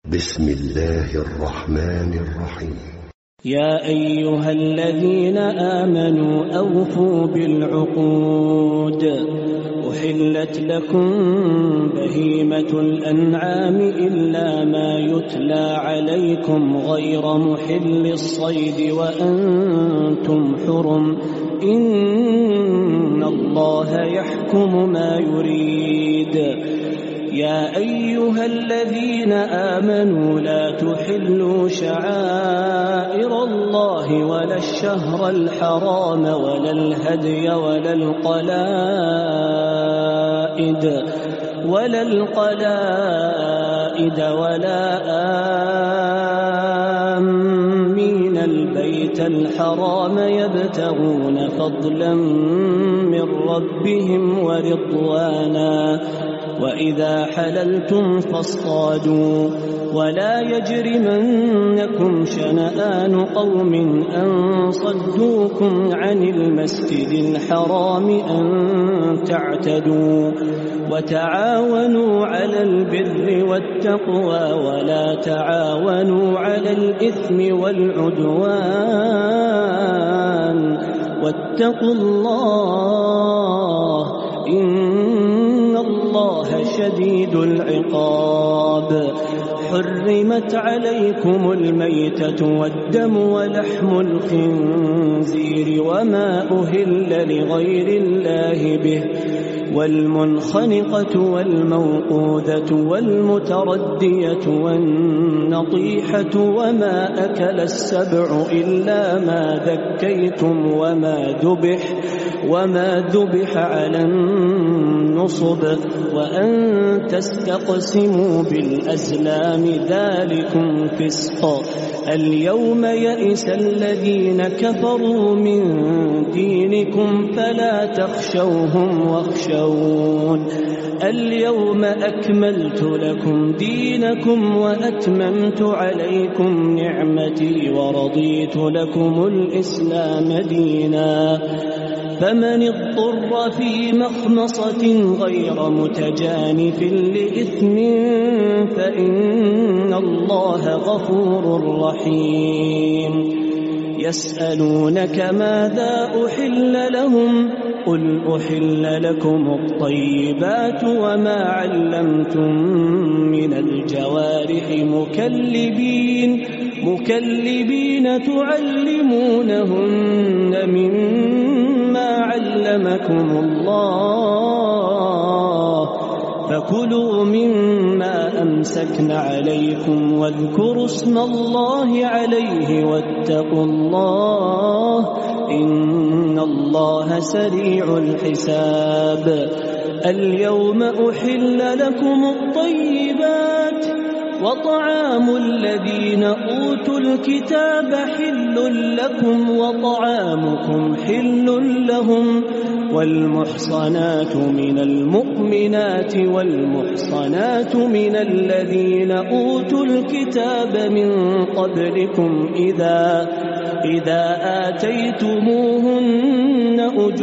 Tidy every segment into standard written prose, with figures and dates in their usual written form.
بسم الله الرحمن الرحيم. يا أيها الذين آمنوا أوفوا بالعقود. أحلت لكم بهيمة الأنعام إلا ما يتلى عليكم غير محل الصيد وأنتم حرم. إن الله يحكم ما يريد. يا أيها الذين آمنوا لا تحلوا شعائر الله ولا الشهر الحرام ولا الهدي ولا القلائد ولا آمين البيت الحرام يبتغون فضلا من ربهم ورضوانا. وإذا حللتم فاصطادوا ولا يجرمنكم شنآن قوم أن صدوكم عن المسجد الحرام أن تعتدوا. وتعاونوا على البر والتقوى ولا تعاونوا على الإثم والعدوان. واتقوا الله إن الله شديد العقاب. حرمت عليكم الميتة والدم ولحم الخنزير وما أهل لغير الله به والمنخنقة والموقوذة والمتردية والنطيحة وما أكل السبع إلا ما ذكيتم وما ذبح على النصب وأن تستقسموا بالأزلام ذلكم فسق. اليوم يئس الذين كفروا من دينكم فلا تخشوهم واخشون. اليوم أكملت لكم دينكم وأتممت عليكم نعمتي ورضيت لكم الإسلام دينا. فمن اضطر في مخمصة غير متجانف لإثم فإن الله غفور رحيم. يسألونك ماذا أحل لهم قل أحل لكم الطيبات وما علمتم من الجوارح مكلبين تعلمونهن مما علمكم الله فكلوا مما أمسكن عليكم واذكروا اسم الله عليه واتقوا الله إن الله سريع الحساب. اليوم أحل لكم الطيبات وطعام الذين أوتوا الكتاب حل لكم وطعامكم حل لهم. والمحصنات من المؤمنات والمحصنات من الذين أوتوا الكتاب من قبلكم إذا آتيتموهن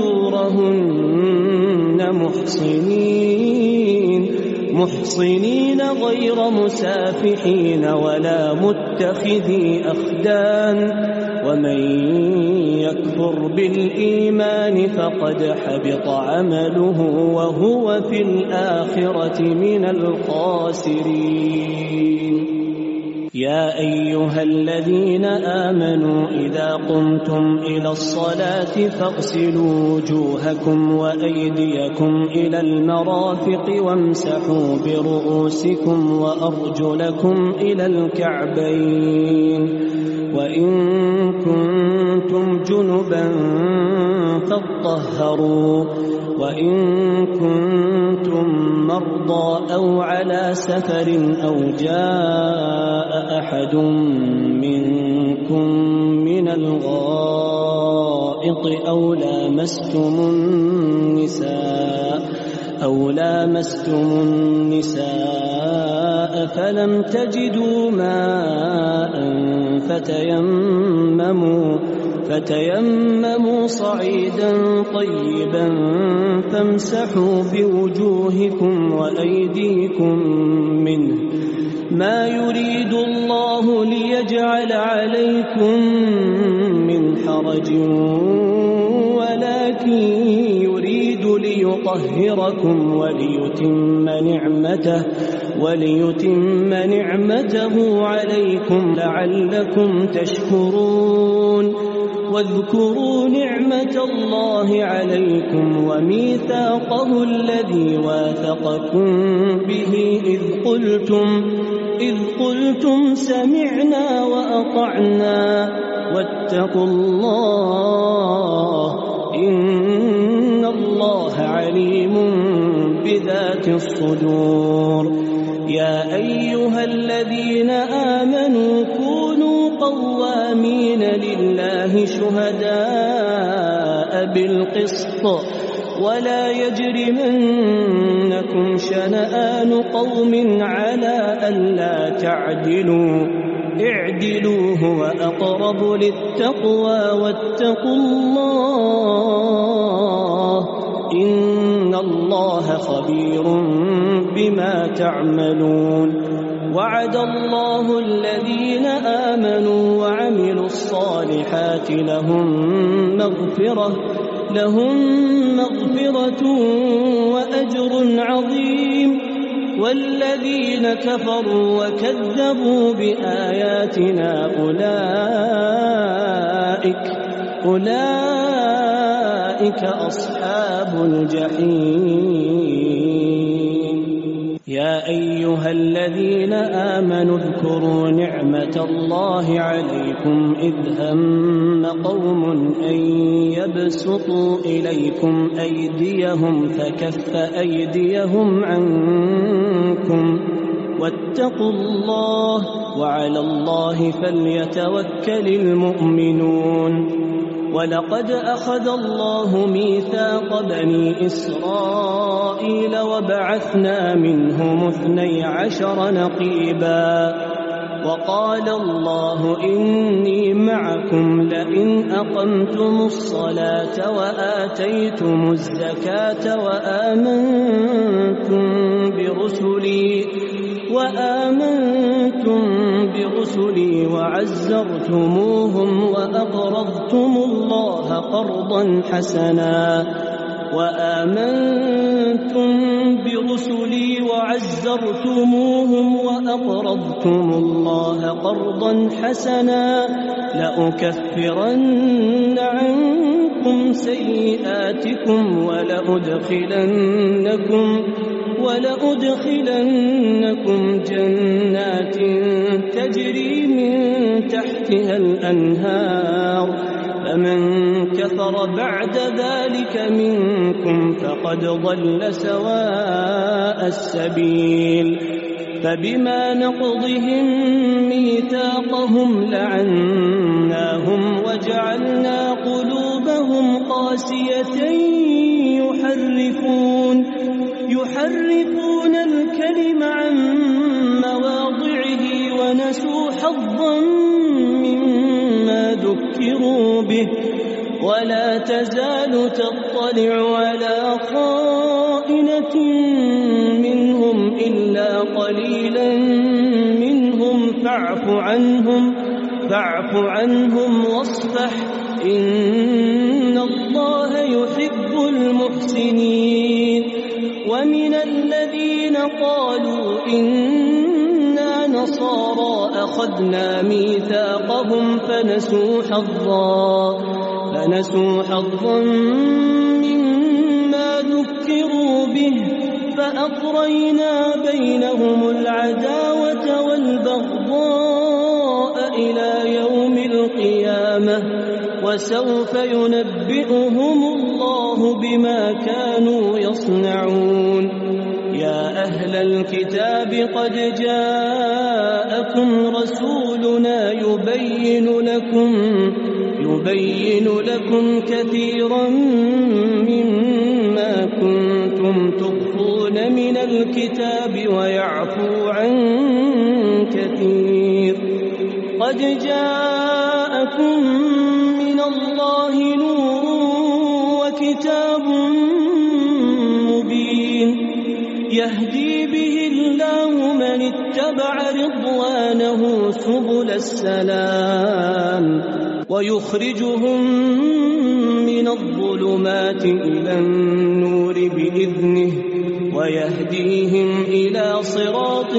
أجورهن محصنين غير مسافحين ولا متخذي أخدان. ومن يكفر بالإيمان فقد حبط عمله وهو في الآخرة من الخاسرين. يا أيها الذين آمنوا إذا قمتم إلى الصلاة فاغسلوا وجوهكم وأيديكم إلى المرافق وامسحوا برؤوسكم وأرجلكم إلى الكعبين. وإن كنتم جنبا فاطهروا. وإن كنتم مرضى أو على سفر أو جاء أحد منكم من الغائط أو لامستم النساء فلم تجدوا ماء فتيمموا صعيدا طيبا فامسحوا بوجوهكم وأيديكم منه ما يريد الله ليجعل عليكم من حرج ولكن يريد ليطهركم وليتم نعمته عليكم لعلكم تشكرون واذكروا نعمة الله عليكم وميثاقه الذي واثقكم به إذ قلتم سمعنا وأطعنا واتقوا الله إن الله عليم بذات الصدور. يا أيها الذين آمنوا كونوا قوامين لله شهداء بالقسط ولا يجرمنكم شنآن قوم على ألا تعدلوا اعدلوا هو أقرب للتقوى واتقوا الله إن الله خبير بما تعملون. وعد الله الذين آمنوا وعملوا الصالحات لهم مغفرة وأجر عظيم. والذين كفروا وكذبوا بآياتنا أولئك أصحاب الجحيم. يا أيها الذين آمنوا اذكروا نعمة الله عليكم إذ هم قوم أن يبسطوا إليكم أيديهم فكف أيديهم عنكم واتقوا الله وعلى الله فليتوكل المؤمنون. ولقد أخذ الله ميثاق بني إسرائيل وبعثنا منهم 12 نقيبا وقال الله إني معكم لئن أقمتم الصلاة وآتيتم الزكاة وآمنتم برسلي وعزرتموهم وأقرضتم الله قرضا حسنا لأكفرن عنكم سيئاتكم ولأدخلنكم جنات تجري من تحتها الأنهار فمن كفر بعد ذلك منكم فقد ضل سواء السبيل. فبما نقضهم ميثاقهم لعناهم وجعلنا قلوبهم قاسية يحرفون الكلم عن مواضعه ونسوا حظا مما ذكروا به ولا تزال تطلع على خائنة منهم إلا قليلا منهم فاعف عنهم واصفح إن الله يحب المحسنين. ومن الذين قالوا إنا نصارى أخذنا ميثاقهم فنسوا حظا مما ذكروا به فأغرينا بينهم العداوة والبغضاء إلى يوم القيامة وسوف ينبئهم الله بما كانوا يصنعون. يا أهل الكتاب قد جاءكم رسولنا يبين لكم كثيرا مما كنتم تخفون من الكتاب ويعفو عن كثير. قد جاءكم من الله نور وكتاب مبين يهدي به الله من اتبع إخوانه سبل السلام ويخرجهم من الظلمات إلى النور بإذنه ويهديهم إلى صراط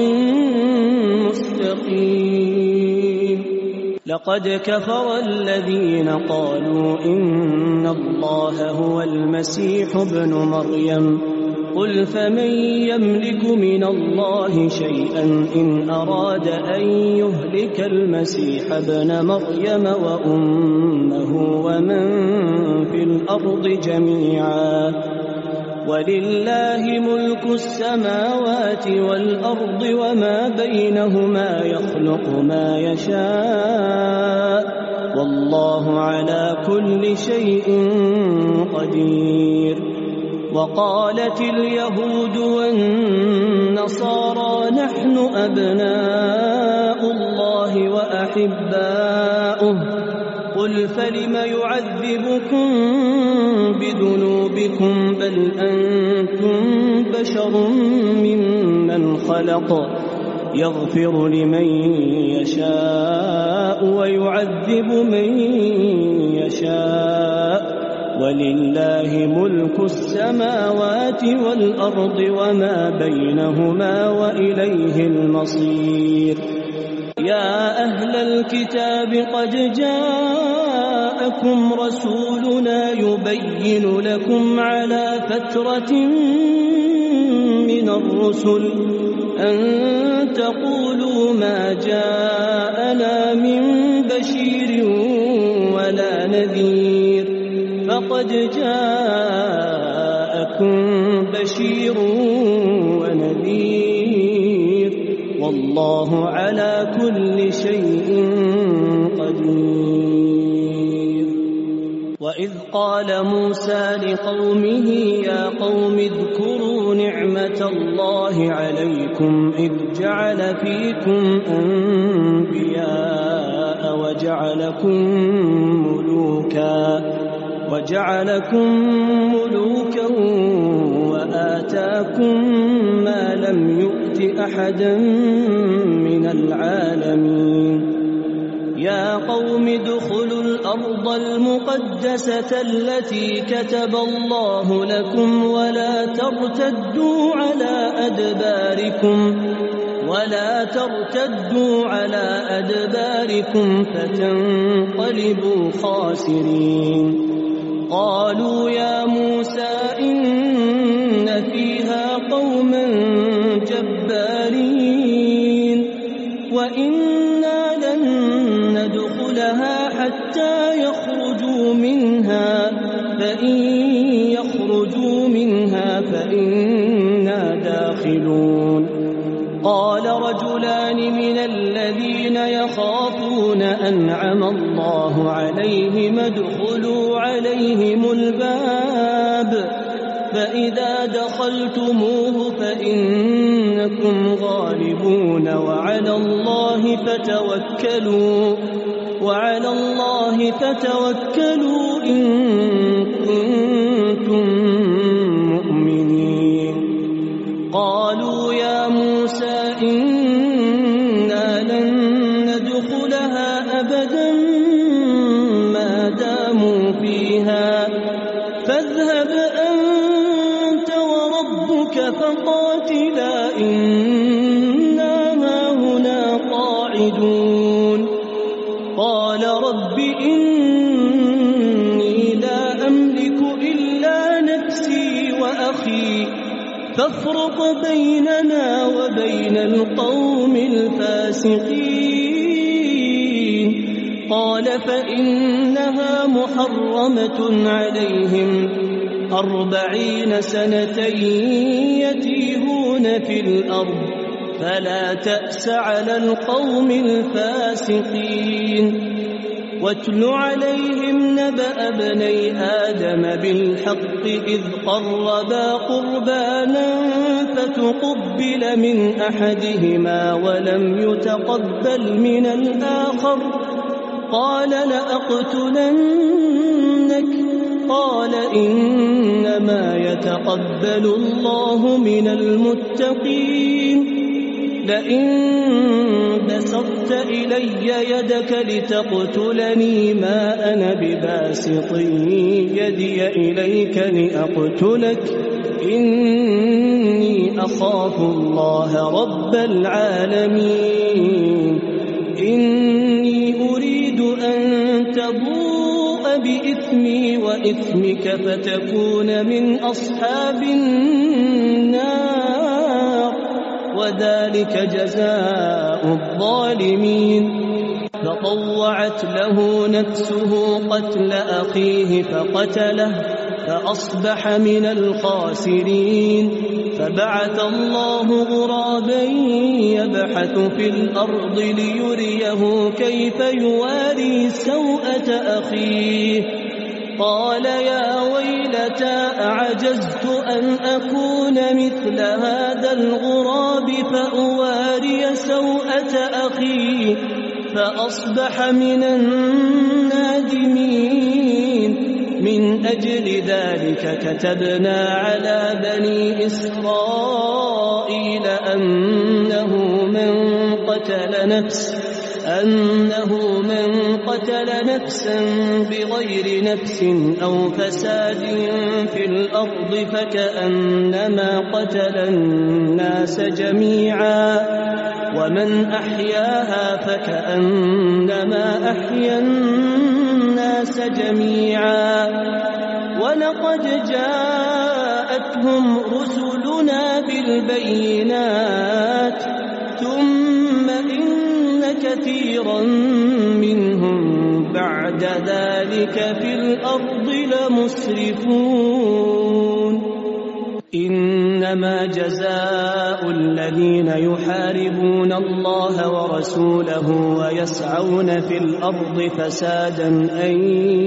مستقيم. لقد كفر الذين قالوا إن الله هو المسيح ابن مريم قل فمن يملك من الله شيئا إن أراد أن يهلك المسيح ابن مريم وأمه ومن في الأرض جميعا ولله ملك السماوات والأرض وما بينهما يخلق ما يشاء والله على كل شيء قدير. وقالت اليهود والنصارى نحن أبناء الله وأحباؤه قل فلم يعذبكم بذنوبكم بل أنتم بشر ممن خلق يغفر لمن يشاء ويعذب من يشاء ولله ملك السماوات والأرض وما بينهما وإليه المصير. يا أهل الكتاب قد جاءكم رسولنا يبين لكم على فترة من الرسل أن تقولوا ما جاءنا من بشير ولا نذير فقد جاءكم بشير ونذير والله على كل شيء قدير. وإذ قال موسى لقومه يا قوم اذكروا نعمة الله عليكم إذ جعل فيكم أنبياء وجعلكم ملوكا وآتاكم ما لم يؤت أحدا من العالمين. يا قوم ادخلوا الأرض المقدسة التي كتب الله لكم ولا ترتدوا على أدباركم فتنقلبوا خاسرين. قالوا يا موسى إن فيها قوما جبارين وإنا لن ندخلها حتى يخرجوا منها فإن يخرجوا منها فإنا داخلون. قال رجلان من الذين يخافون أنعم الله عليهم ادخلوا عليهم الباب فإذا دخلتموه فإنكم غالبون وعلى الله فتوكلوا إن كنتم مؤمنين. قالوا يا موسى إنا لن ندخلها أبدا ما داموا فيها فاذهب أنت وربك فقاتلا إنا هاهنا قاعدون. قال رب إني لا أملك إلا نفسي وأخي فافرق بيننا وبين القوم الفاسقين. قال فإنها محرمة عليهم 40 سنة يتيهون في الأرض فلا تأس على القوم الفاسقين. واتل عليهم نبأ ابني آدم بالحق إذ قربا قربانا فتقبل من أحدهما ولم يتقبل من الآخر قال لأقتلنك. قال إنما يتقبل الله من المتقين. لئن بسطت إلي يدك لتقتلني ما أنا بباسط يدي إليك لأقتلك إني أخاف الله رب العالمين إني أريد أن تبوء بإثمي وإثمك فتكون من أصحاب النار وذلك جزاء الظالمين فطوعت له نفسه قتل أخيه فقتله فأصبح من الخاسرين فبعث الله غرابا يبحث في الأرض ليريه كيف يواري سوءة أخيه قال يا ويلتى أعجزت أن أكون مثل هذا الغراب فأواري سوءة أخي فأصبح من النادمين من أجل ذلك كتبنا على بني إسرائيل أنه من قتل نفسا بغير نفس أو فساد في الأرض فكأنما قتل الناس جميعا ومن أحياها فكأنما أحيا الناس جميعا ولقد جاءتهم رسلنا بالبينات ثم إن كثيرا منهم بعد ذلك في الأرض لمسرفون إنما جزاء الذين يحاربون الله ورسوله ويسعون في الأرض فسادا أن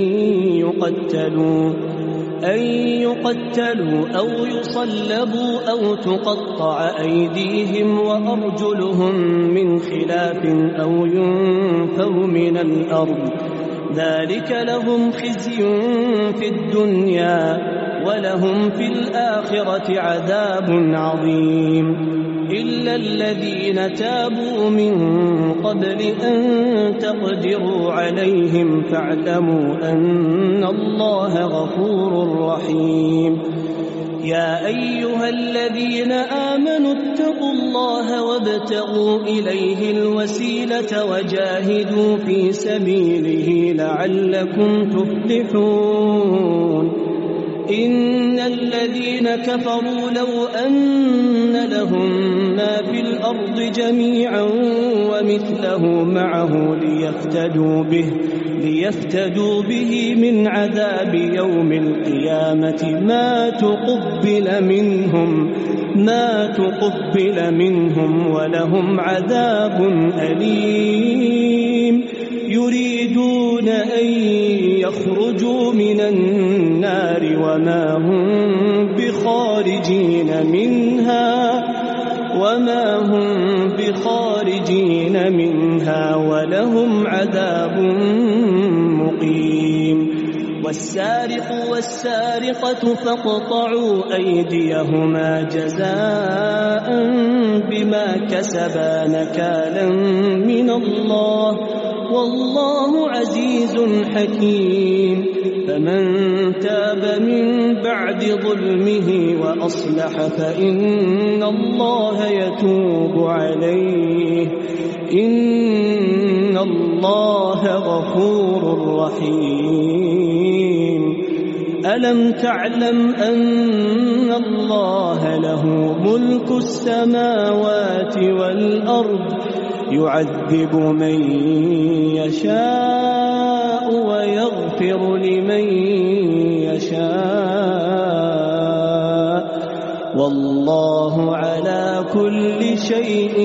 يقتلوا أو يصلبوا أو تقطع أيديهم وأرجلهم من خلاف أو ينفوا من الأرض ذلك لهم خزي في الدنيا ولهم في الآخرة عذاب عظيم إلا الذين تابوا من قبل أن تقدروا عليهم فاعلموا أن الله غفور رحيم يا أيها الذين آمنوا اتقوا الله وابتغوا إليه الوسيلة وجاهدوا في سبيله لعلكم تفلحون إن الذين كفروا لو أن لهم ما في الأرض جميعا ومثله معه ليفتدوا به من عذاب يوم القيامة ما تقبل منهم ولهم عذاب أليم يريدون أن يخرجوا من النار وما هم بخارجين منها ولهم عذاب مقيم والسارق والسارقة فاقطعوا أيديهما جزاء بما كسبا نكالا من الله والله عزيز حكيم فمن تاب من بعد ظلمه وأصلح فإن الله يتوب عليه إن الله غفور رحيم ألم تعلم أن الله له ملك السماوات والأرض يعذب من يشاء ويغفر لمن يشاء والله على كل شيء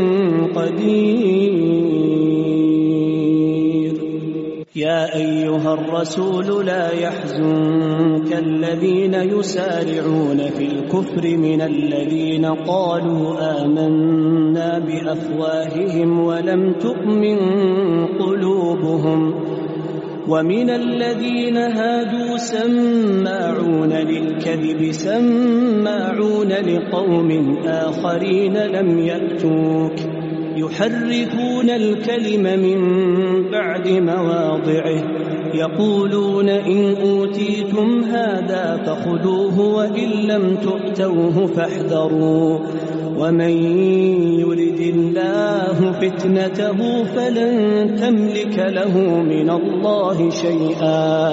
قدير يا أيها الرسول لا يحزنك الذين يسارعون في الكفر من الذين قالوا آمنا بأفواههم ولم تؤمن قلوبهم ومن الذين هادوا سماعون للكذب سماعون لقوم آخرين لم يأتوك يحرفون الكلم من بعد مواضعه يقولون إن أوتيتم هذا فخذوه وإن لم تؤتوه فاحذروا ومن يرد الله فتنته فلن تملك له من الله شيئا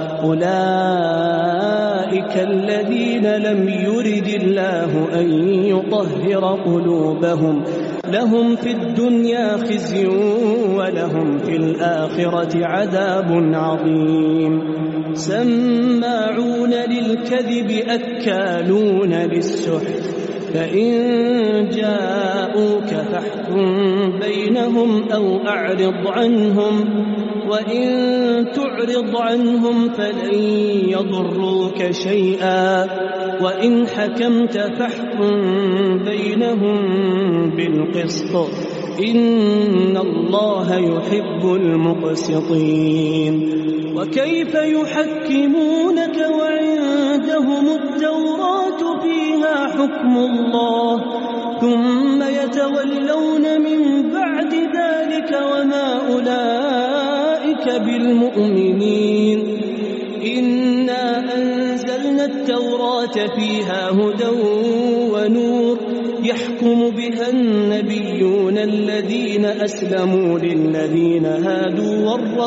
أولئك الذين لم يرد الله أن يطهر قلوبهم لهم في الدنيا خزي ولهم في الآخرة عذاب عظيم سماعون للكذب أكالون للسحت فإن جاءوك فاحكم بينهم أو أعرض عنهم وإن تعرض عنهم فلن يضروك شيئا وإن حكمت فاحكم بينهم بالقسط إن الله يحب المقسطين وكيف يحكمونك وعندهم التوراة فيها حكم الله ثم يتولون من بعد ذلك وما أولئك بالمؤمنين إنا أنزلنا التوراة فيها هدى ونور يحكم بها النبيون الذين أسلموا للذين هادوا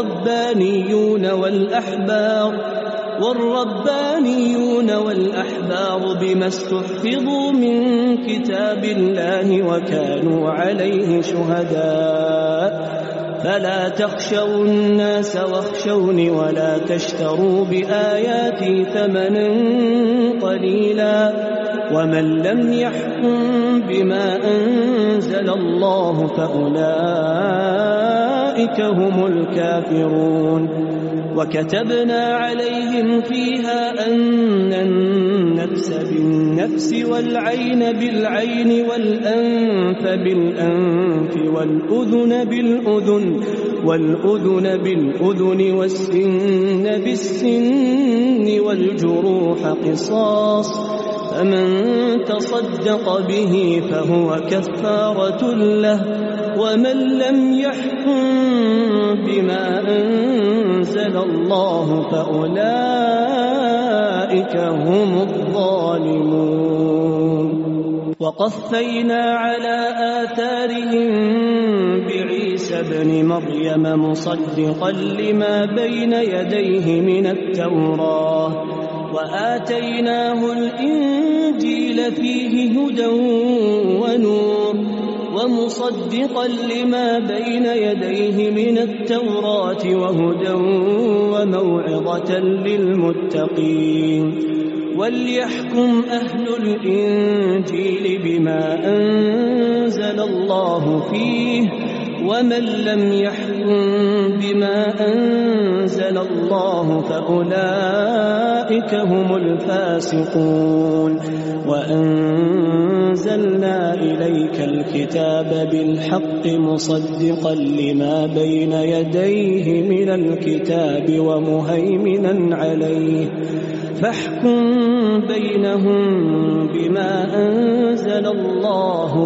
والربانيون والأحبار بما استحفظوا من كتاب الله وكانوا عليه شهداء فلا تخشوا الناس واخشوني ولا تشتروا بآياتي ثمنا قليلا ومن لم يحكم بما أنزل الله فأولئك هم الكافرون وكتبنا عليهم فيها أن النفس بالنفس والعين بالعين والأنف بالأنف والأذن بالأذن والسن بالسن والجروح قصاص فمن تصدق به فهو كفارة له ومن لم يحكم بما أنزل الله فأولئك هم الظالمون وقفينا على آثارهم بعيسى ابن مريم مصدقا لما بين يديه من التوراة وآتيناه الإنجيل فيه هدى ونور ومصدقا لما بين يديه من التوراة وهدى وموعظة للمتقين وليحكم أهل الإنجيل بما أنزل الله فيه ومن لم يحكم بما أنزل الله فأولئك هم الفاسقون وأنزلنا إليك الكتاب بالحق مصدقا لما بين يديه من الكتاب ومهيمنا عليه فاحكم بينهم بما أنزل الله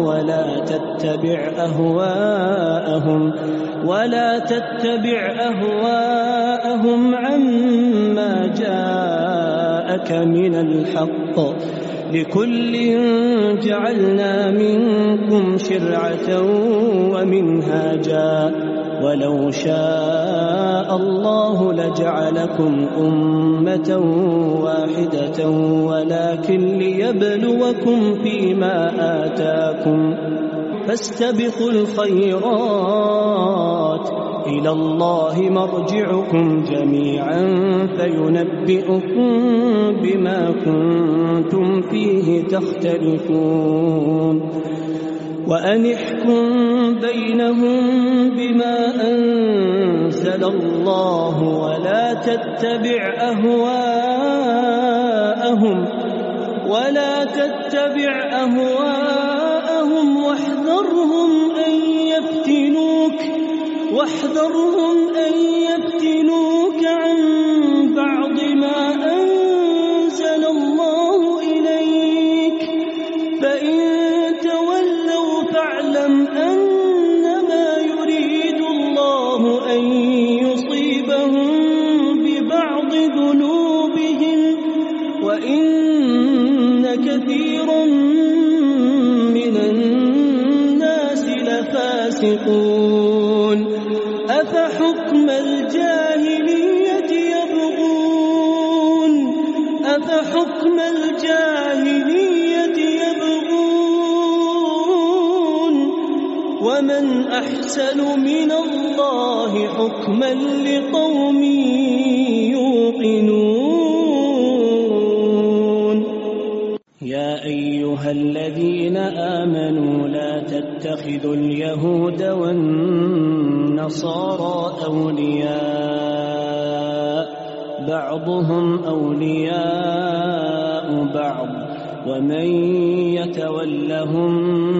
ولا تتبع أهواءهم عما جاءك من الحق لكل جعلنا منكم شرعة ومنهاجا ولو شاء الله لجعلكم أمة واحدة ولكن ليبلوكم فيما آتاكم فاستبقوا الخيرات إلى الله مرجعكم جميعا فينبئكم بما كنتم فيه تختلفون وأن احكم بينهم بما أنزل الله ولا تتبع أهواءهم واحذرهم أن يفتنوك كثير من الناس لفاسقون أفحكم الجاهلية يبغون ومن أحسن من الله حكما لقوم يوقنون يا أيها الذين آمنوا لا تتخذوا اليهود والنصارى أولياء بعضهم أولياء بعض ومن يتولهم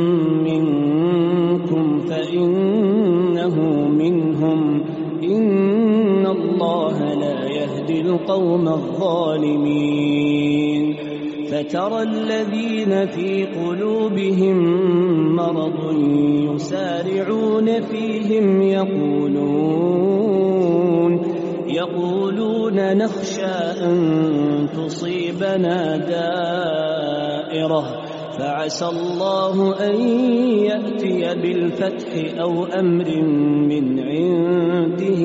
منكم فإنه منهم إن الله لا يهدي القوم الظالمين فترى الذين في قلوبهم مرض يسارعون فيهم يقولون نخشى أن تصيبنا دائرة فعسى الله أن يأتي بالفتح أو أمر من عنده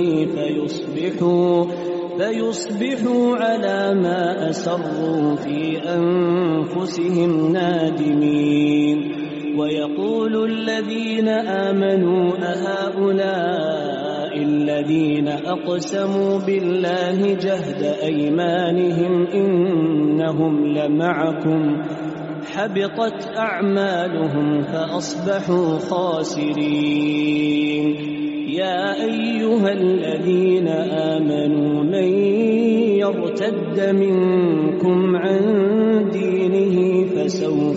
فيصبحوا على ما أسروا في أنفسهم نادمين ويقول الذين آمنوا أهؤلاء الذين أقسموا بالله جهد أيمانهم إنهم لمعكم حبطت أعمالهم فأصبحوا خاسرين يا أيها الذين آمنوا من يرتد منكم عن دينه فسوف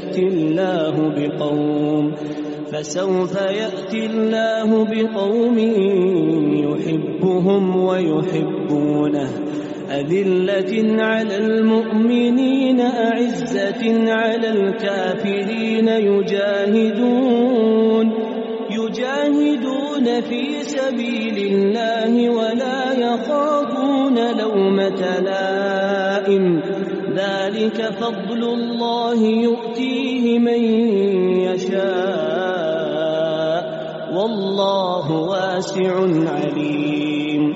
يأتي الله بقوم يحبهم ويحبونه أذلة على المؤمنين أعزة على الكافرين يجاهدون في سبيل الله ولا يخافون لومة لائم ذلك فضل الله يؤتيه من يشاء والله واسع عليم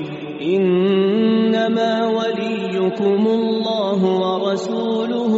إنما وليكم الله ورسوله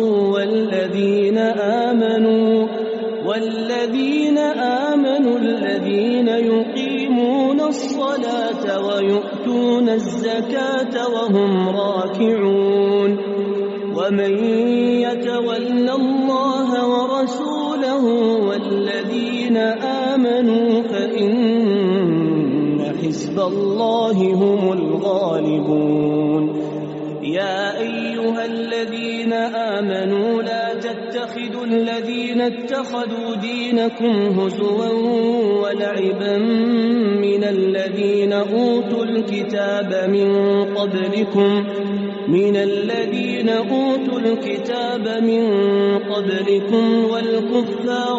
والذين آمنوا الذين يقيمون الصلاة ويؤتون الزكاة وهم راكعون ومن يتول الله ورسوله والذين آمنوا فإن حزب الله هم الغالبون يا أيها الذين آمنوا لا تتخذوا الذين اتخذوا دينكم هزوا ولعبا من الذين أوتوا الكتاب من قبلكم والكفار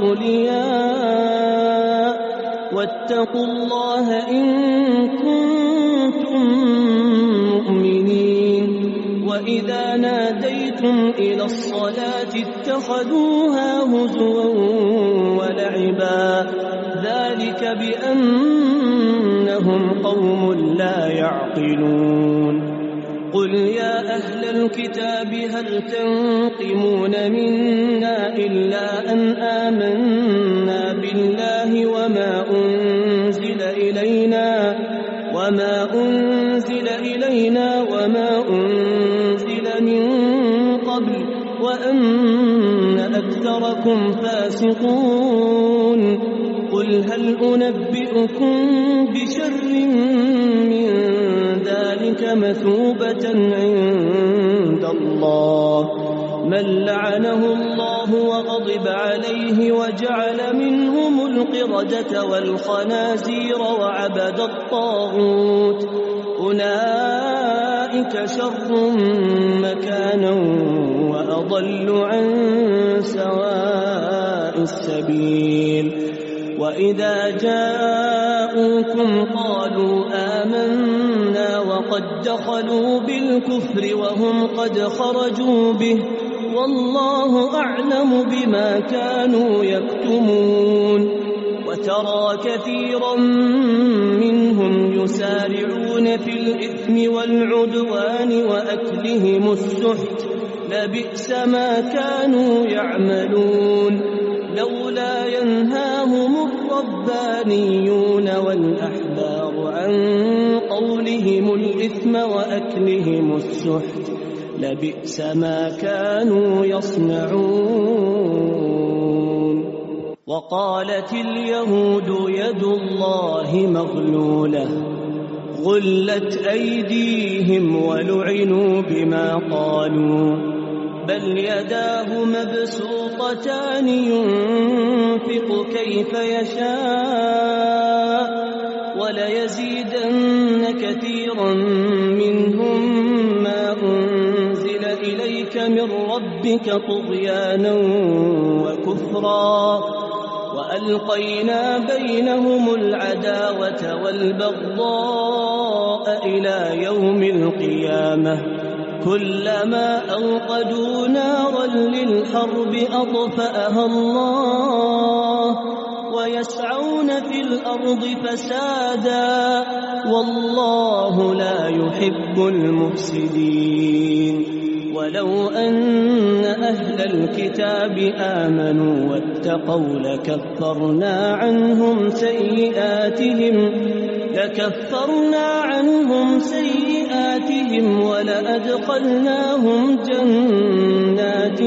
أولياء واتقوا الله إن كنتم مؤمنين وإذا ناديتم إلى الصلاة اتخذوها هزوا ولعبا ذلك بأنهم قوم لا يعقلون قل يا أهل الكتاب هل تنقمون منا إلا أن آمنا بالله وما أنزل إلينا وما أنزل من قبل وأن أكثركم فاسقون قل هل أنبئكم بشر من ذلك مثوبة عند الله من لعنه الله وغضب عليه وجعل منهم القردة والخنازير وعبد الطاغوت أولئك شر مكانا وأضل عن سواء السبيل وإذا جاءوكم قالوا آمنا وقد دخلوا بالكفر وهم قد خرجوا به والله أعلم بما كانوا يكتمون وترى كثيرا منهم يسارعون في الإثم والعدوان وأكلهم السحت لبئس ما كانوا يعملون لولا ينهاهم الربانيون والأحبار عن قولهم الإثم وأكلهم السحت لبئس ما كانوا يصنعون وقالت اليهود يد الله مغلولة غلت أيديهم ولعنوا بما قالوا بل يداه مبسوطتان ينفق كيف يشاء وليزيدن كثيرا منهم ما أنزل إليك من ربك طغيانا وكفرا وألقينا بينهم العداوة والبغضاء إلى يوم القيامة كلما أوقدوا نارا للحرب أطفأها الله ويسعون في الأرض فسادا والله لا يحب المفسدين ولو أن أهل الكتاب آمنوا واتقوا لكفرنا عنهم سيئاتهم ولأدخلناهم جنات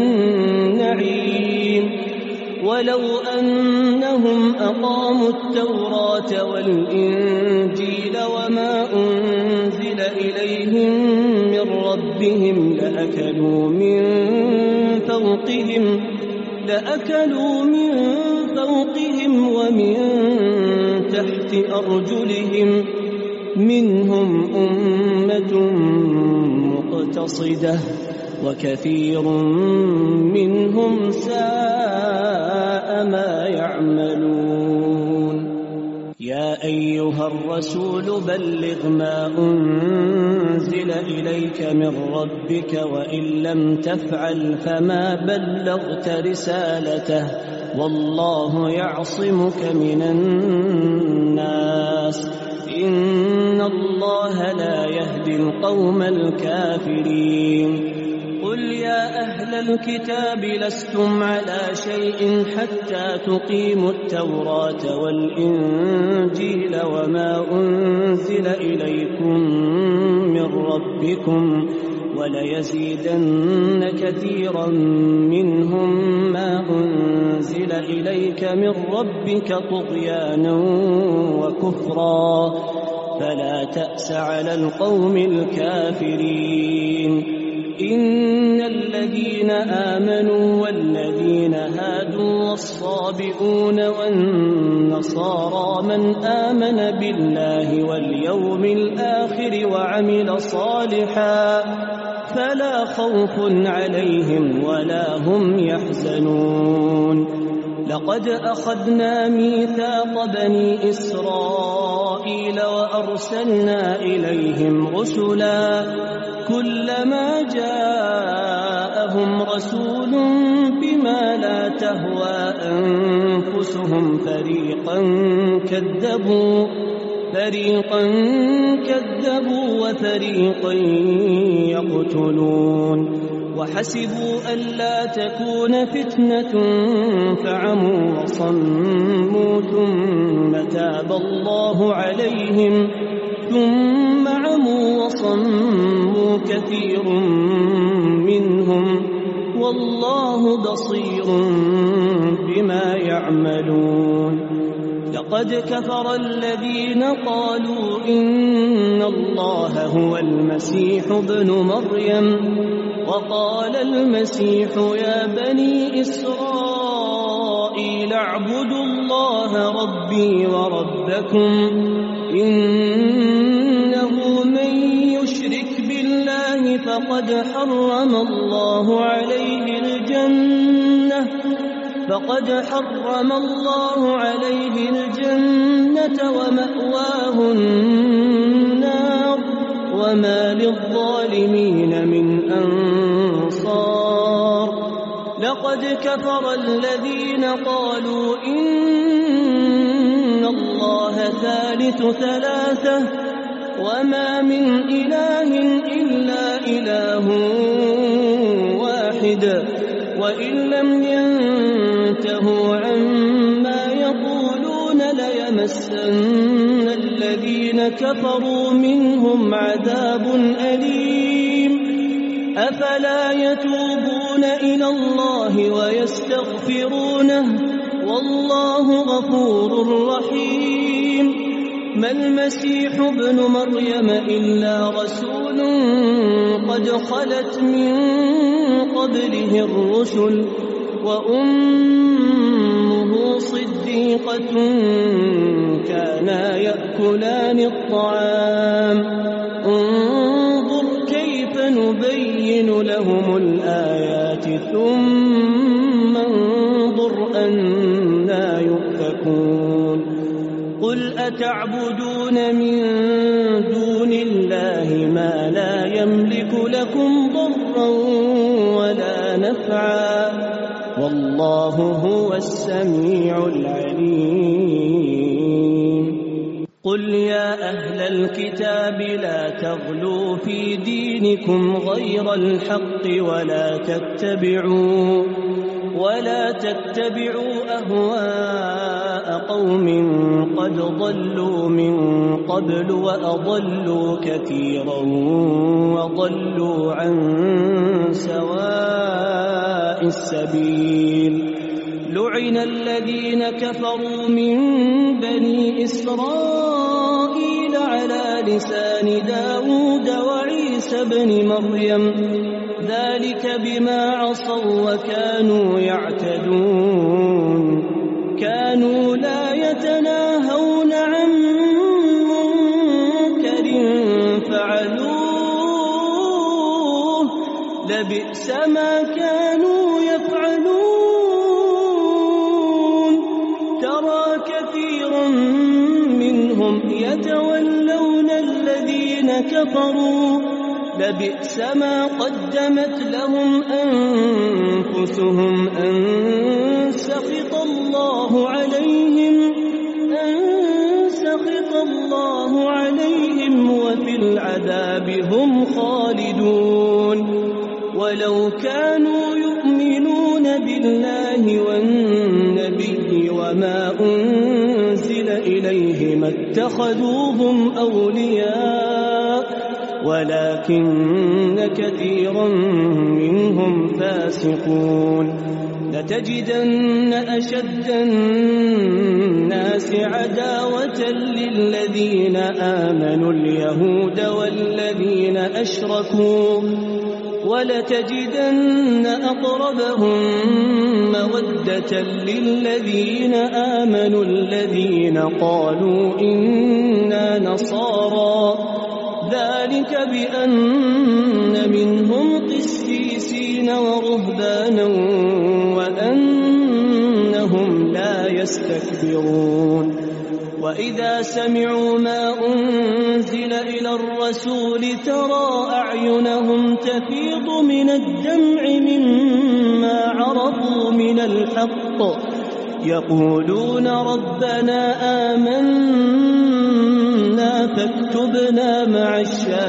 النعيم ولو أنهم أقاموا التوراة والإنجيل وما أنزل إليهم من ربهم لأكلوا من فوقهم ومن تحت أرجلهم منهم أمة مقتصدة وكثير منهم ساء ما يعملون يا أيها الرسول بلغ ما أنزل إليك من ربك وإن لم تفعل فما بلغت رسالته والله يعصمك من الناس إن الله لا يهدي القوم الكافرين قل يا أهل الكتاب لستم على شيء حتى تقيموا التوراة والإنجيل وما أنزل إليكم من ربكم وليزيدن كثيرا منهم ما أنزل إليك من ربك طغيانا وكفرا فلا تأس على القوم الكافرين إن الذين آمنوا والذين هادوا والصابئون والنصارى من آمن بالله واليوم الآخر وعمل صالحا فلا خوف عليهم ولا هم يحزنون لقد أخذنا ميثاق بني إسرائيل وأرسلنا إليهم رسلا كلما جاءهم رسول بما لا تهوى أنفسهم فريقا كذبوا وفريقا يقتلون وحسبوا ألا تكون فتنة فعموا وصموا ثم تاب الله عليهم ثم عموا وصموا كثير منهم والله بصير بما يعملون لقد كفر الذين قالوا إن الله هو المسيح ابن مريم وقال المسيح يا بني إسرائيل اعبدوا الله ربي وربكم إنه من يشرك بالله فقد حرم الله عليه الجنة ومأواه النار وما للظالمين من أنصار ولقد كفر الذين قالوا إن الله ثالث ثلاثة وما من إله إلا إله واحد وإن لم ينتهوا عما يقولون ليمسن الذين كفروا منهم عذاب أليم أفلا يتوبون إلى الله ويستغفرونه والله غفور رحيم ما المسيح ابن مريم إلا رسول قد خلت من قبله الرسل وأمه صديقة كانا يأكلان الطعام انظر كيف نبين لهم الآيات ثم انظر أنى يؤفكون قل أتعبدون من دون الله ما لا يملك لكم ضرا ولا نفعا والله هو السميع العليم قل يا أهل الكتاب لا تغلوا في دينكم غير الحق ولا تتبعوا أهواء قوم قد ضلوا من قبل وأضلوا كثيرا وضلوا عن سواء السبيل لعن الذين كفروا من بني إسرائيل على لسان داود وعيسى بن مريم ذلك بما عصوا وكانوا يعتدون كانوا لا يتناهون عن منكر فعلوه لبئس ما كانوا يفعلون ترى كثيرا منهم يتولون الذين كفروا لبئس ما قدمت لهم أنفسهم أن سخط الله عليهم وفي العذاب هم خالدون ولو كانوا يؤمنون بالله والنبي وما أنزل إليه ما اتخذوهم أولياء ولكن كثيرا منهم فاسقون لتجدن أشد الناس عداوة للذين آمنوا اليهود والذين أشركوا ولتجدن أقربهم مودة للذين آمنوا الذين قالوا إنا نصارى ذلك بأن منهم قسيسين ورهبانا وأنهم لا يستكبرون وإذا سمعوا ما أنزل إلى الرسول ترى أعينهم تفيض من الدمع مما عرفوا من الحق يقولون ربنا آمنا فاكتبنا مع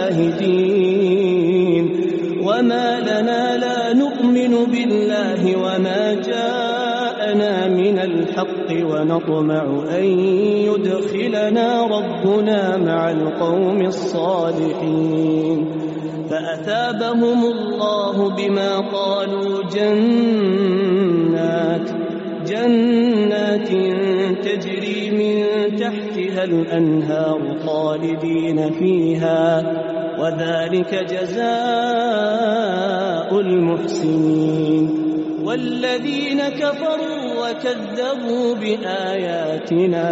الشاهدين وما لنا لا نؤمن بالله وما جاءنا من الحق ونطمع أن يدخلنا ربنا مع القوم الصالحين فأثابهم الله بما قالوا جنات تجري من تحتها الأنهار خالدين فيها وذلك جزاء المحسنين والذين كفروا وكذبوا بآياتنا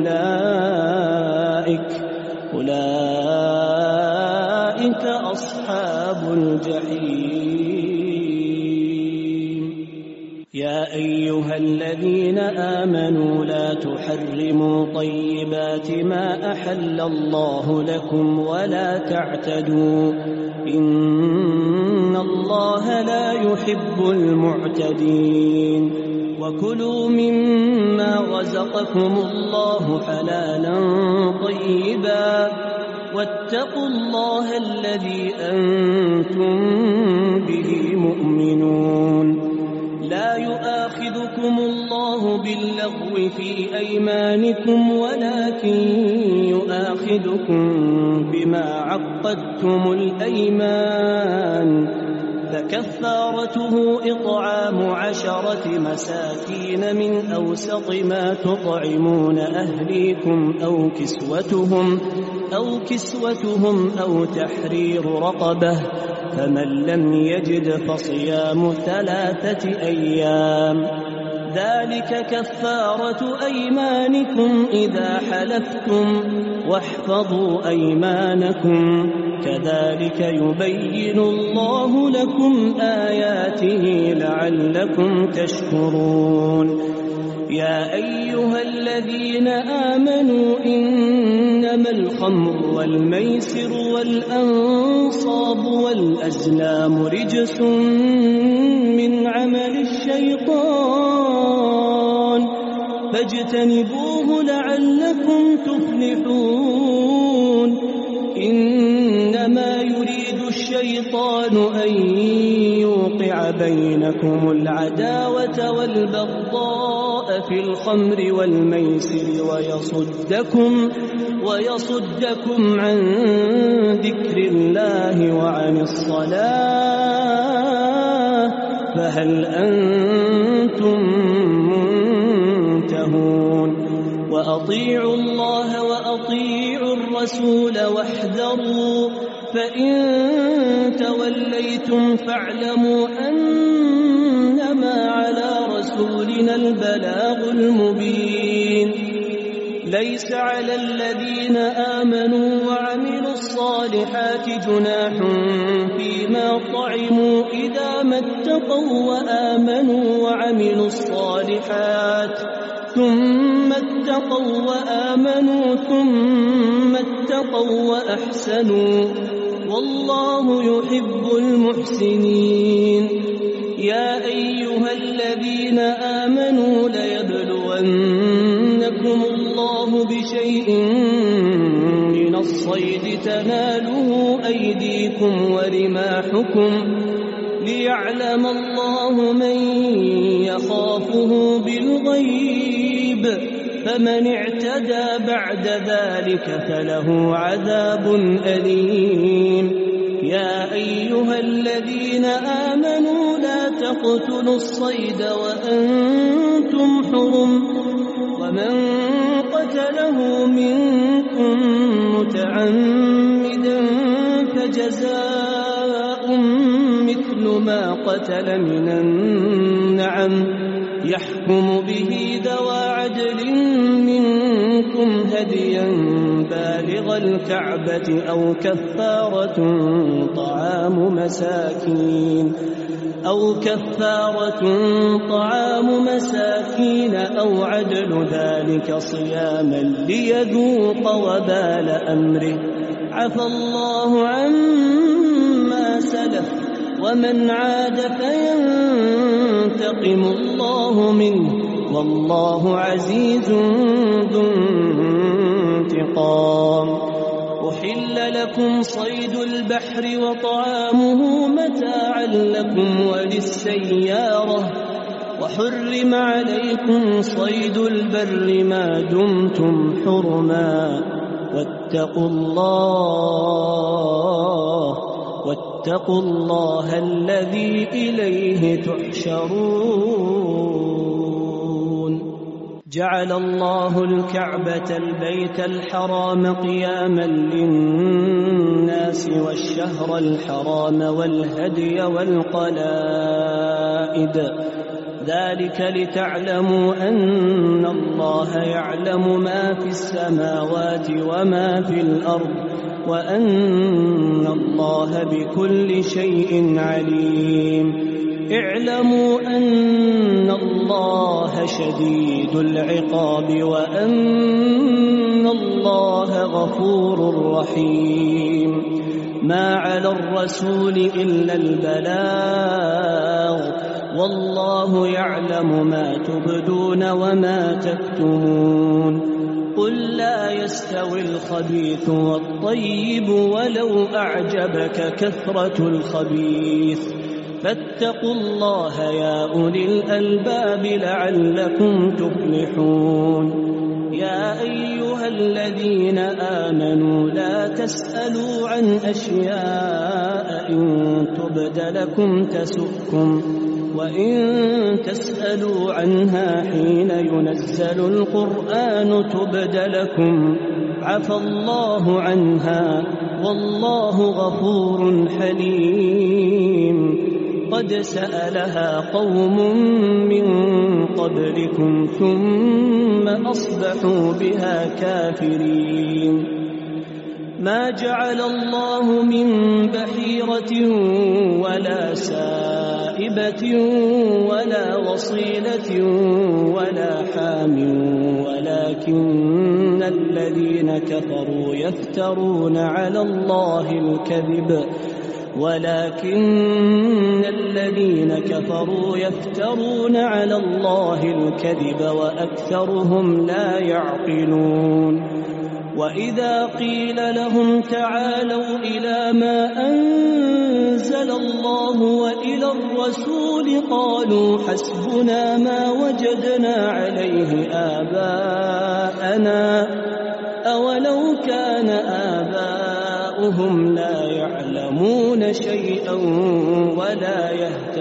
أولئك أصحاب الجحيم يا أيها الذين آمنوا لا تحرموا طيبات ما أحل الله لكم ولا تعتدوا إن الله لا يحب المعتدين وكلوا مما رزقكم الله حلالا طيبا واتقوا الله الذي أنتم به مؤمنون لا يؤاخذكم الله باللغو في أيمانكم ولكن يؤاخذكم بما عقدتم الأيمان فكفارته إطعام 10 مساكين من أوسط ما تطعمون أهليكم أو كسوتهم أو تحرير رقبة فمن لم يجد فصيام 3 أيام ذلك كفارة أيمانكم إذا حلفتم واحفظوا أيمانكم كذلك يبين الله لكم آياته لعلكم تشكرون يا أيها الذين آمنوا إنما الخمر والميسر والأنصاب والأزلام رجس من عمل الشيطان فاجتنبوه لعلكم تفلحون إنما يريد الشيطان أن يوقع بينكم العداوة والبغضاء في الخمر والميسر ويصدكم عن ذكر الله وعن الصلاة فهل أنتم منتهون وأطيعوا الله وأطيعوا الرسول واحذروا فإن توليتم فاعلموا أنما على رسولنا البلاغ المبين ليس على الذين آمنوا وعملوا الصالحات جناح فيما طعموا إذا ما اتقوا وآمنوا وعملوا الصالحات ثم اتقوا وأحسنوا والله يحب المحسنين يا أيها الذين آمنوا ليبلونكم الله بشيء من الصيد تناله أيديكم ورماحكم ليعلم الله من يخافه بالغيب فمن اعتدى بعد ذلك فله عذاب أليم يا أيها الذين آمنوا لا تقتلوا الصيد وأنتم حرم ومن قتله منكم متعمدا فجزاء مثل ما قتل من النعم يحكم به ذوى عدل منكم هديا بالغ الكعبة أو كفارة طعام مساكين أو عدل ذلك صياما ليذوق وبال أمره عفى الله عما سلف ومن عاد فينتقم الله منه والله عزيز ذو انتقام أحل لكم صيد البحر وطعامه متاعا لكم وللسيارة وحرم عليكم صيد البر ما دمتم حرما واتقوا الله الذي إليه تحشرون جعل الله الكعبة البيت الحرام قياما للناس والشهر الحرام والهدي والقلائد ذلك لتعلموا أن الله يعلم ما في السماوات وما في الأرض وأن الله بكل شيء عليم اعلموا أن الله شديد العقاب وأن الله غفور رحيم ما على الرسول إلا البلاغ والله يعلم ما تبدون وما تكتمون قل لا يستوي الخبيث والطيب ولو أعجبك كثرة الخبيث فاتقوا الله يا أولي الألباب لعلكم تفلحون يا أيها الذين آمنوا لا تسألوا عن أشياء إن تبد لكم تسؤكم وإن تسألوا عنها حين ينزل القرآن تبد لكم عفى الله عنها والله غفور حليم قد سألها قوم من قبلكم ثم أصبحوا بها كافرين ما جعل الله من بحيرة ولا سائبة ولا وصيلة ولا حام ولكن الذين كفروا يفترون على الله الكذب وأكثرهم لا يعقلون وإذا قيل لهم تعالوا إلى ما أنزل الله وإلى الرسول قالوا حسبنا ما وجدنا عليه آباءنا أولو كان آباؤهم لا يعلمون شيئا ولا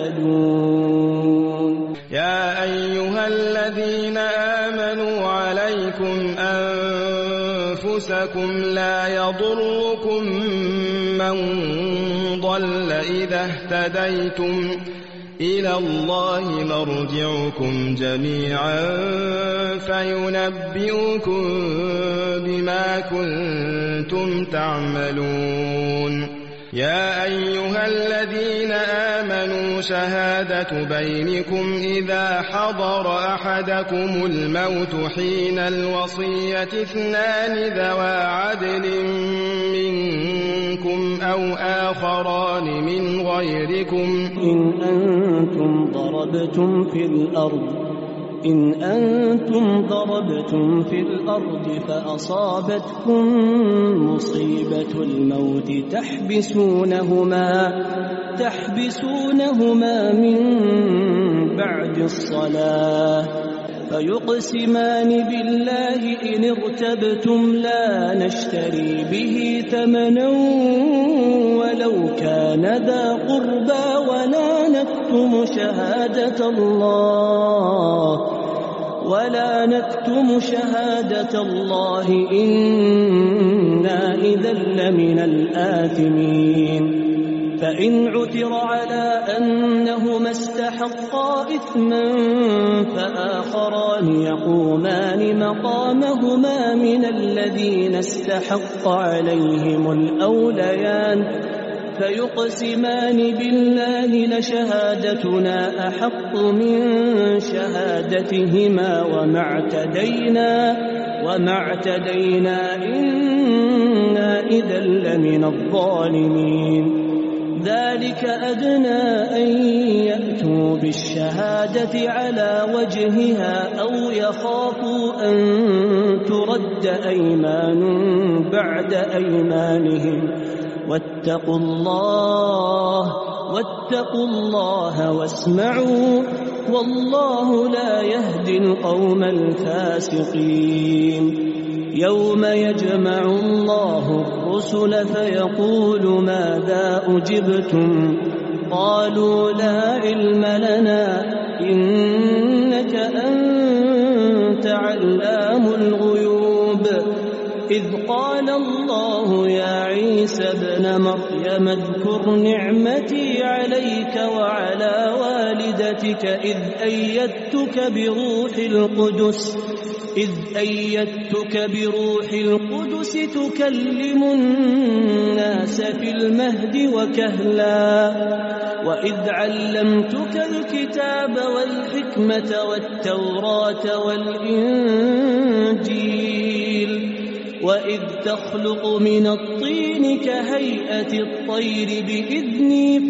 يهتدون يا أيها الذين آمنوا عليكم أنفسكم لا يضركم من ضل إذا اهتديتم إلى الله مرجعكم جميعا فينبئكم بما كنتم تعملون يا أيها الذين آمنوا شهادة بينكم إذا حضر أحدكم الموت حين الوصية 2 ذوى عدل منكم أو آخران من غيركم إن أنتم ضربتم في الأرض فأصابتكم مصيبة الموت تحبسونهما من بعد الصلاة فيقسمان بالله إن ارتبتم لا نشتري به ثمنا ولو كان ذا قربى ولا نكتم شهادة الله إنا إذا لمن الآثمين فإن عثر على أنهما استحقا إثما فآخران يقومان مقامهما من الذين استحق عليهم الأوليان فيقسمان بالله لشهادتنا أحق من شهادتهما وما اعتدينا إنا إذا لمن الظالمين ذلك أدنى أن يأتوا بالشهادة على وجهها أو يخافوا أن ترد أيمان بعد أيمانهم واتقوا الله واسمعوا والله لا يهدي القوم الفاسقين يوم يجمع الله الرسل فيقول ماذا أجبتم قالوا لا علم لنا إنك أنت علام الغيوب إذ قال الله يا عيسى ابن مريم اذكر نعمتي عليك وعلى والدتك إذ أيدتك بروح القدس تكلم الناس في المهد وكهلا وإذ علمتك الكتاب والحكمة والتوراة والإنجيل وإذ تخلق من الطين كهيئة الطير بإذني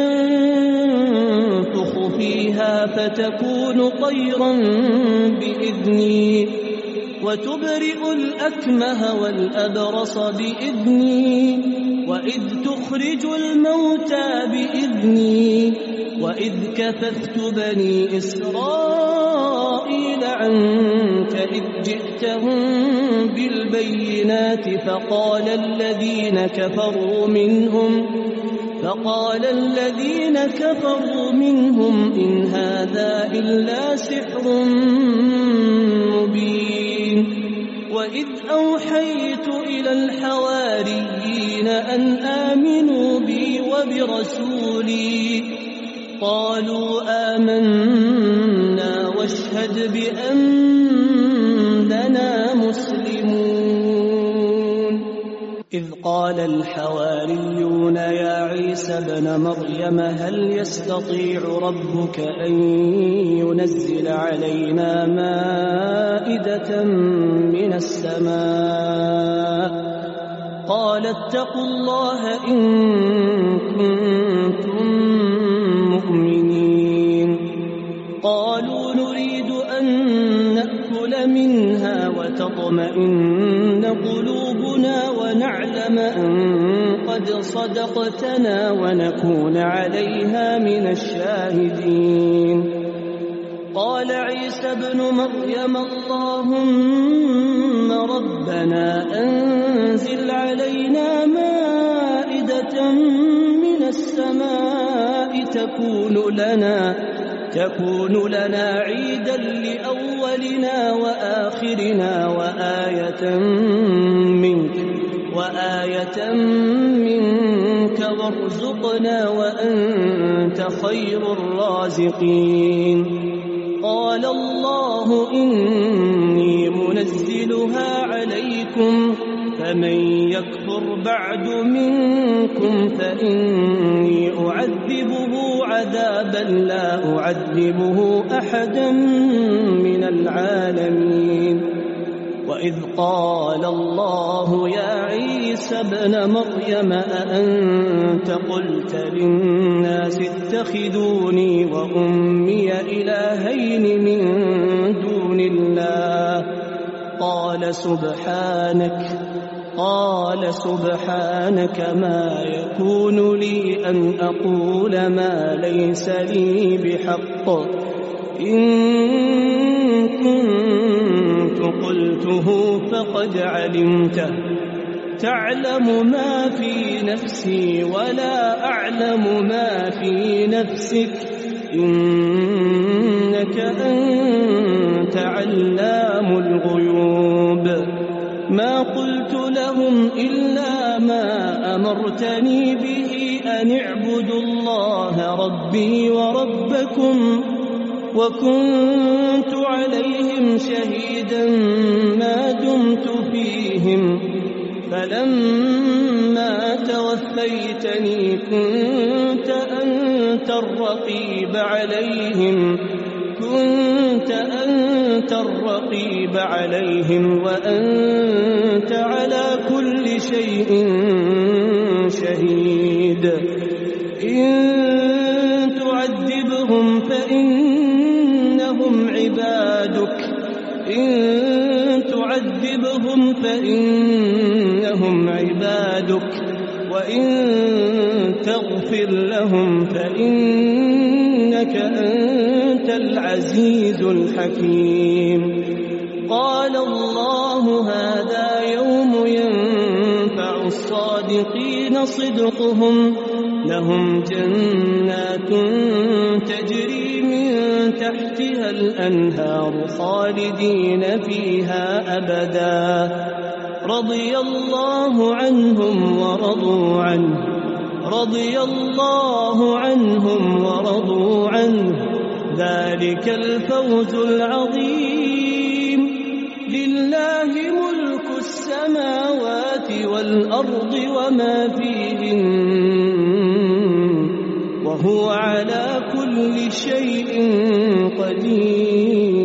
فتنفخ فيها فتكون طيرا بإذني وتبرئ الأكمه والأبرص بإذني وإذ تخرج الموتى بإذني وإذ كففت بني إسرائيل عنك إذ جئتهم بالبينات فقال الذين كفروا منهم إن هذا إلا سحر مبين وإذ أوحيت إلى الحواريين أن آمنوا بي وبرسولي قالوا آمنا واشهد بأننا مسلمون إذ قال الحواريون يا عيسى ابن مريم هل يستطيع ربك أن ينزل علينا مائدة من السماء قال اتقوا الله إن كنتم مؤمنين قالوا نريد أن نأكل منها وتطمئن قلوبنا ونعلم أن قد صدقتنا ونكون عليها من الشاهدين قال عيسى ابن مريم اللهم ربنا أنزل علينا مائدة من السماء تكون لنا عيدا لأولنا وآخرنا وآية منك وارزقنا وأنت خير الرازقين قال الله إني منزلها عليكم فمن يكفر بعد منكم فإني أعذبه عذابا لا أعذبه أحدا من العالمين وإذ قال الله يا عيسى ابن مريم أأنت قلت للناس اتخذوني وأمي إلهين من دون الله قال سبحانك ما يكون لي أن أقول ما ليس لي بحق إن كنت قلته فقد علمته تعلم ما في نفسي ولا أعلم ما في نفسك إنك أنت علام الغيوب ما قلت لهم إلا ما أمرتني به أن اعبدوا الله ربي وربكم وكنت عليهم شهيدا ما دمت فيهم فلما توفيتني كنت أنت الرقيب عليهم وأنت على كل شيء شهيد إن تعذبهم فإنهم عبادك وإن تغفر لهم فإنك أنت العزيز الحكيم قال الله هذا يوم ينفع الصادقين صدقهم لهم جنات تجري من تحتها الأنهار خالدين فيها أبدا رضي الله عنهم ورضوا عنه ذلك الفوز العظيم لله ملك السماوات والأرض وما فيهن وهو على كل شيء قدير